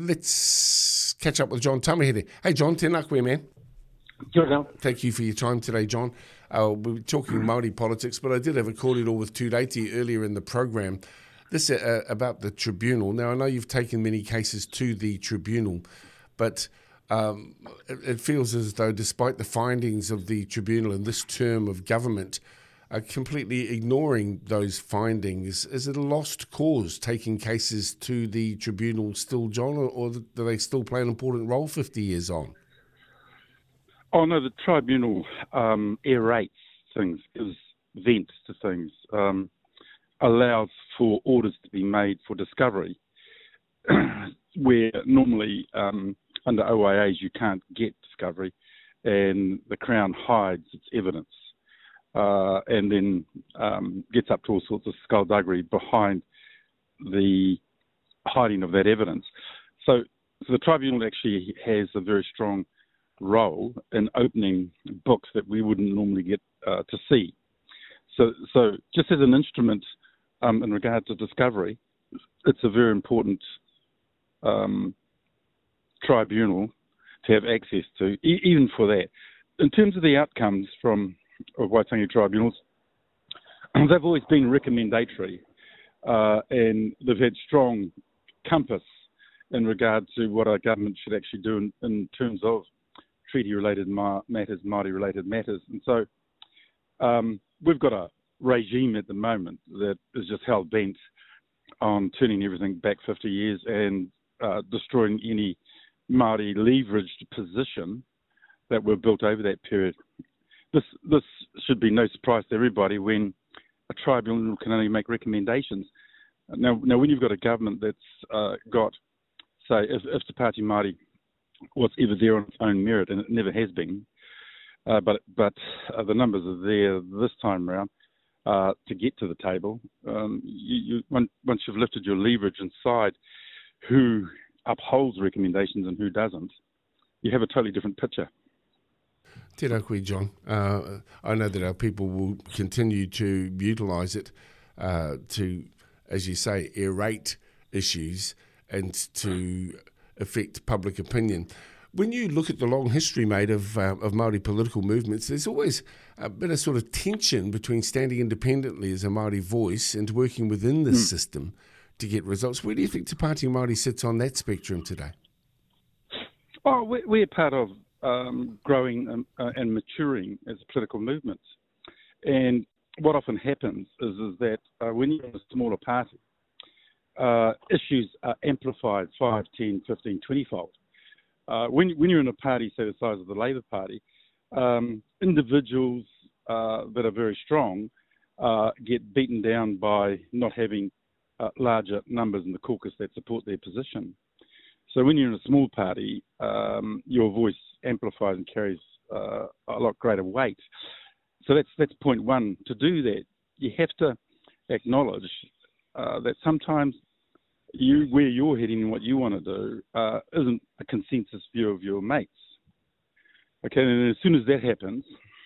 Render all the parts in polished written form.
let's catch up with John Tamahere. Hey, John, tēnā koe, man. Kia ora. Thank you for your time today, John. We were talking Māori politics, but I did have a kōrero with Tūreiti earlier in the program. This about the tribunal. Now, I know you've taken many cases to the tribunal, but it feels as though despite the findings of the tribunal in this term of government, completely ignoring those findings, is it a lost cause taking cases to the tribunal still, John, or do they still play an important role 50 years on? Oh, no, the tribunal aerates things, gives vent to things, allows for orders to be made for discovery, where normally under OIAs you can't get discovery, and the Crown hides its evidence. And then gets up to all sorts of skullduggery behind the hiding of that evidence. So the tribunal actually has a very strong role in opening books that we wouldn't normally get to see. So just as an instrument in regard to discovery, it's a very important tribunal to have access to, even for that. In terms of the outcomes of Waitangi tribunals, they've always been recommendatory, and they've had strong compass in regard to what our government should actually do in terms of treaty-related matters, Māori-related matters. And so we've got a regime at the moment that is just hell-bent on turning everything back 50 years and destroying any Māori leveraged position that were built over that period. This should be no surprise to everybody when a tribunal can only make recommendations. Now when you've got a government that's got, say, if Te Pāti Māori was ever there on its own merit, and it never has been, but the numbers are there this time around to get to the table. Once you've lifted your leverage inside who upholds recommendations and who doesn't, you have a totally different picture. Tēnā koe, John. I know that our people will continue to utilise it to, as you say, aerate issues and to affect public opinion. When you look at the long history, mate, of Māori political movements, there's always been a sort of tension between standing independently as a Māori voice and working within the system to get results. Where do you think Te Pāti Māori sits on that spectrum today? Oh, we're part of growing and maturing as a political movement. And what often happens is that when you're in a smaller party, issues are amplified 5, 10, 15, 20-fold. When you're in a party, say the size of the Labour Party, individuals that are very strong get beaten down by not having larger numbers in the caucus that support their position. So when you're in a small party, your voice amplifies and carries a lot greater weight. So that's point one. To do that, you have to acknowledge that sometimes where you're heading and what you want to do isn't a consensus view of your mates. Okay, and as soon as that happens,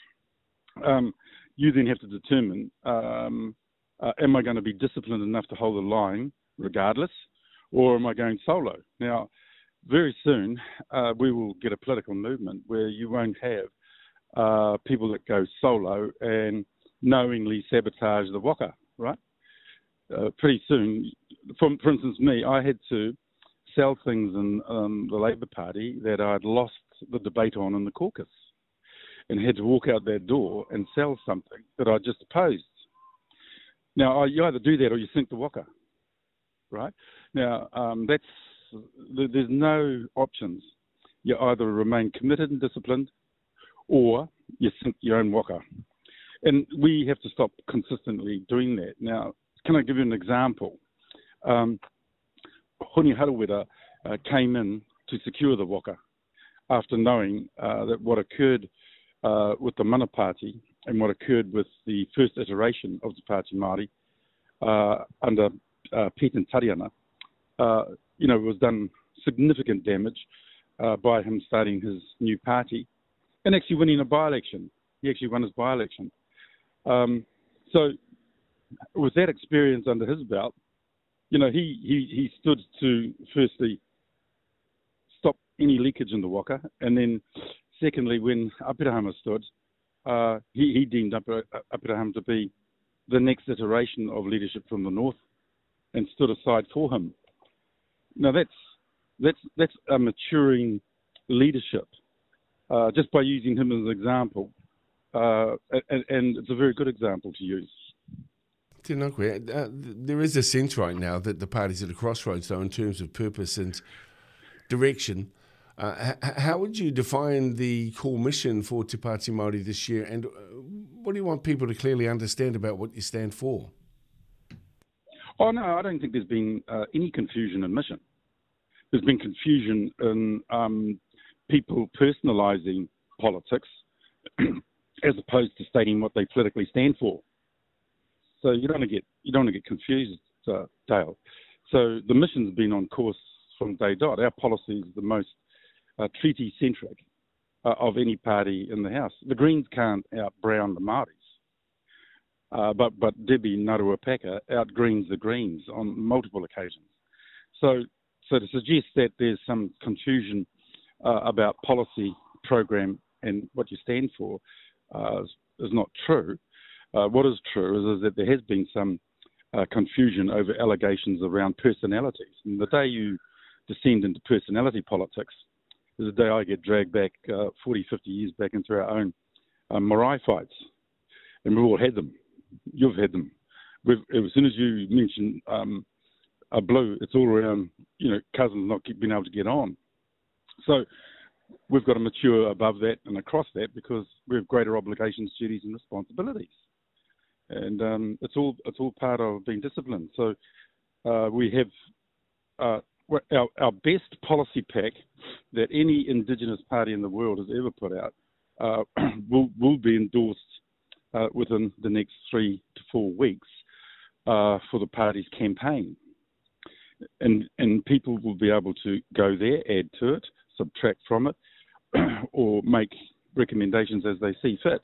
you then have to determine, am I going to be disciplined enough to hold the line regardless, or am I going solo? Now, very soon, we will get a political movement where you won't have people that go solo and knowingly sabotage the waka, right? Pretty soon, for instance, me, I had to sell things in the Labour Party that I'd lost the debate on in the caucus, and had to walk out that door and sell something that I just opposed. Now, you either do that or you sink the waka, right? Now, there's no options. You either remain committed and disciplined, or you sink your own waka. And we have to stop consistently doing that. Now, can I give you an example? Honi Harawira came in to secure the waka after knowing that what occurred with the Mana Party and what occurred with the first iteration of Te Pāti Māori under Pete and Tariana, was done significant damage by him starting his new party and actually winning a by-election. He actually won his by-election. So with that experience under his belt, he stood to firstly any leakage in the Waka. And then, secondly, when Apirahama stood, he deemed Apirahama to be the next iteration of leadership from the north, and stood aside for him. Now that's a maturing leadership, just by using him as an example, and it's a very good example to use. There is a sense right now that the party's at a crossroads, though, in terms of purpose and direction. How would you define the core mission for Te Pāti Māori this year, and what do you want people to clearly understand about what you stand for? Oh, no, I don't think there's been any confusion in mission. There's been confusion in people personalising politics as opposed to stating what they politically stand for. So you don't want to get confused, Dale. So the mission's been on course from day dot. Our policy is the most treaty-centric of any party in the House. The Greens can't out-brown the Māoris, but Debbie Ngaruapaka out-greens the Greens on multiple occasions. So to suggest that there's some confusion about policy, program, and what you stand for is not true. What is true is that there has been some confusion over allegations around personalities. And the day you descend into personality politics is the day I get dragged back 40, 50 years back into our own marae fights. And we've all had them. You've had them. As soon as you mention a blue, it's all around, cousins not being able to get on. So we've got to mature above that and across that, because we have greater obligations, duties and responsibilities. And it's all part of being disciplined. So we have our best policy pack that any Indigenous party in the world has ever put out will be endorsed within the next 3 to 4 weeks for the party's campaign. And people will be able to go there, add to it, subtract from it, or make recommendations as they see fit.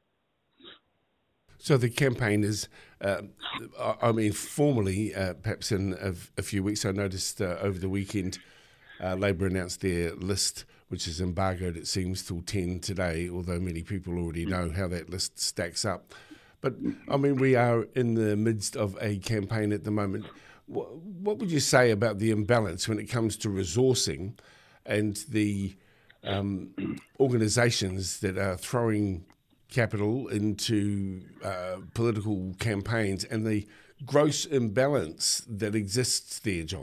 So the campaign is, formally, perhaps in a few weeks. I noticed over the weekend, Labour announced their list, which is embargoed, it seems, till 10 today, although many people already know how that list stacks up. But, we are in the midst of a campaign at the moment. What would you say about the imbalance when it comes to resourcing and the organisations that are throwing capital into political campaigns and the gross imbalance that exists there, John?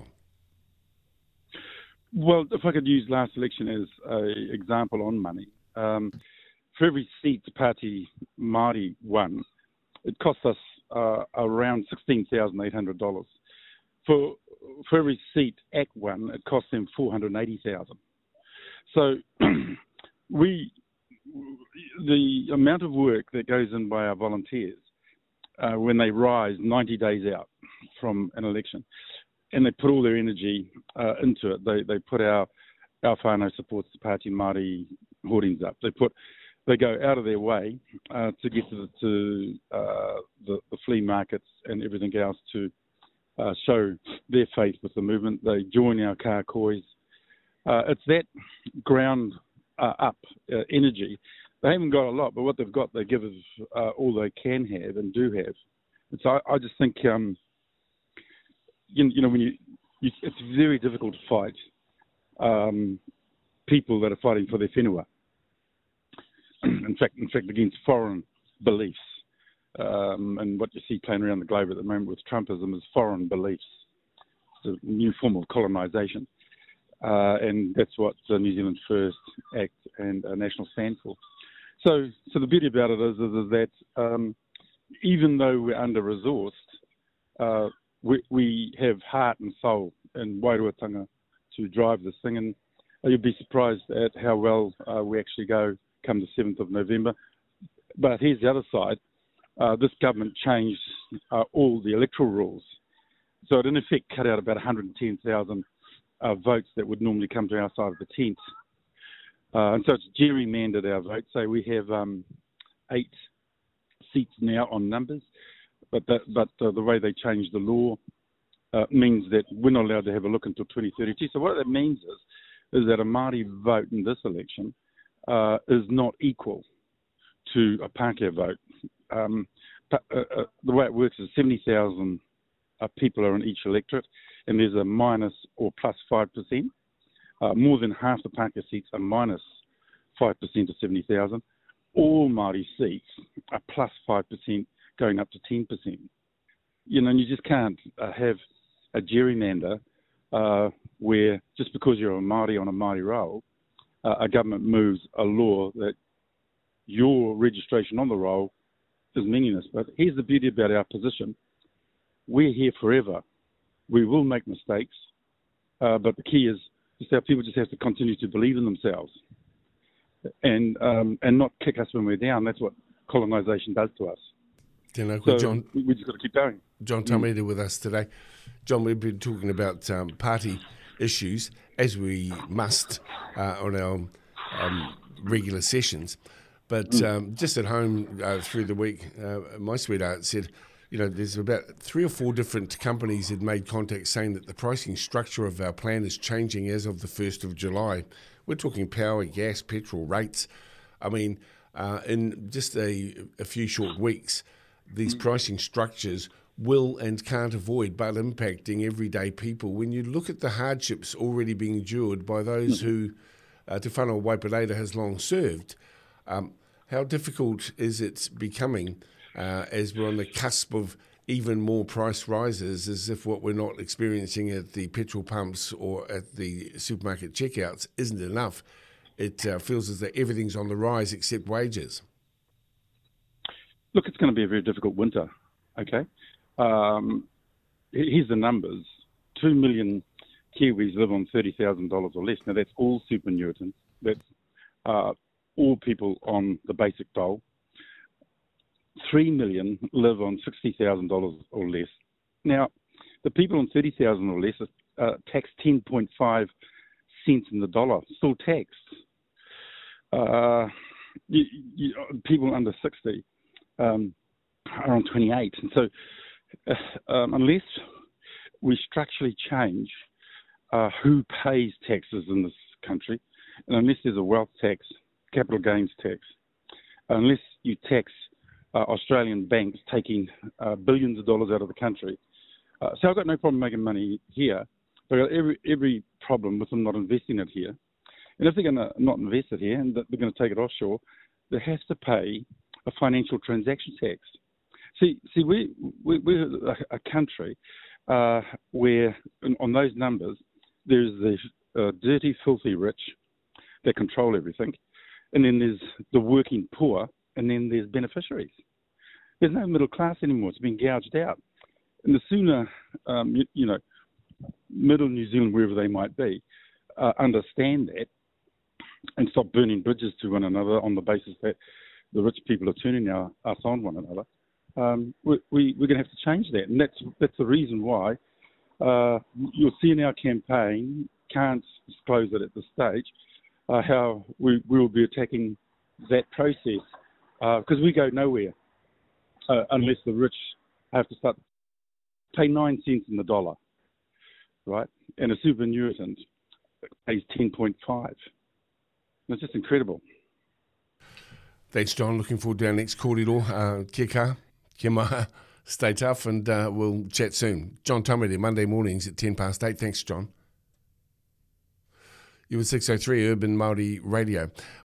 Well, if I could use last election as an example on money, for every seat Te Pāti Māori won, it cost us around $16,800. For every seat ACT won, it cost them $480,000. So the amount of work that goes in by our volunteers when they rise 90 days out from an election, and they put all their energy into it. They put our whānau supports Te Pāti Māori hoardings up. They go out of their way to get to the flea markets and everything else to show their faith with the movement. They join our kākois. It's that ground up energy. They haven't got a lot, but what they've got, they give us all they can have and do have. And so I just think, when it's very difficult to fight people that are fighting for their whenua. in fact, against foreign beliefs. And what you see playing around the globe at the moment with Trumpism is foreign beliefs. It's a new form of colonisation. And that's what the New Zealand First Act and National stand for. So the beauty about it is that even though we're under-resourced, we have heart and soul and wairuatanga to drive this thing. And you'll be surprised at how well we actually go come the 7th of November. But here's the other side. This government changed all the electoral rules. So it in effect cut out about 110,000 votes that would normally come to our side of the tent. And so it's gerrymandered our votes. So we have 8 seats now on numbers, but the way they changed the law means that we're not allowed to have a look until 2032. So what that means is is that a Māori vote in this election is not equal to a Pākehā vote. The way it works is 70,000 people are in each electorate, and there's a minus or plus 5%. More than half the Pākehā seats are minus 5% of 70,000. All Māori seats are plus 5% going up to 10%. And you just can't have a gerrymander where just because you're a Māori on a Māori roll, a government moves a law that your registration on the roll is meaningless. But here's the beauty about our position. We're here forever. We will make mistakes, but the key is just our people just have to continue to believe in themselves and not kick us when we're down. That's what colonisation does to us. So John, we just got to keep going. John Tamere with us today. John, we've been talking about party issues, as we must on our regular sessions. But just at home through the week, my sweetheart said, there's about 3 or 4 different companies that made contact saying that the pricing structure of our plan is changing as of the 1st of July. We're talking power, gas, petrol rates. I mean, in just a few short weeks, these pricing structures will and can't avoid but impacting everyday people. When you look at the hardships already being endured by those who Te Whanau Waiparaira has long served, how difficult is it becoming as we're on the cusp of even more price rises, as if what we're not experiencing at the petrol pumps or at the supermarket checkouts isn't enough? It feels as though everything's on the rise except wages. Look, it's going to be a very difficult winter, okay? Here's the numbers. 2 million Kiwis live on $30,000 or less. Now, that's all superannuitants. That's all people on the basic dole. 3 million live on $60,000 or less. Now, the people on $30,000 or less are taxed 10.5 cents in the dollar, still taxed. People under 60 are on 28. And so unless we structurally change who pays taxes in this country, and unless there's a wealth tax, capital gains tax, unless you tax Australian banks taking billions of dollars out of the country. So I've got no problem making money here, but I've got every problem with them not investing it here. And if they're going to not invest it here and they're going to take it offshore, they have to pay a financial transaction tax. See, we're a country where, on those numbers, there's the dirty, filthy rich that control everything, and then there's the working poor, and then there's beneficiaries. There's no middle class anymore. It's been gouged out. And the sooner, middle New Zealand, wherever they might be, understand that and stop burning bridges to one another on the basis that the rich people are turning us on one another, we're going to have to change that. And that's the reason why you'll see in our campaign, can't disclose it at this stage, how we will be attacking that process, because we go nowhere unless the rich have to start pay 9 cents in the dollar, right? And a superannuitant pays 10.5. It's just incredible. Thanks, John. Looking forward to our next kōrero. Kia kaha, kia maha, stay tough, and we'll chat soon. John Tamere, Monday mornings at 8:10. Thanks, John. You were 603 Urban Māori Radio.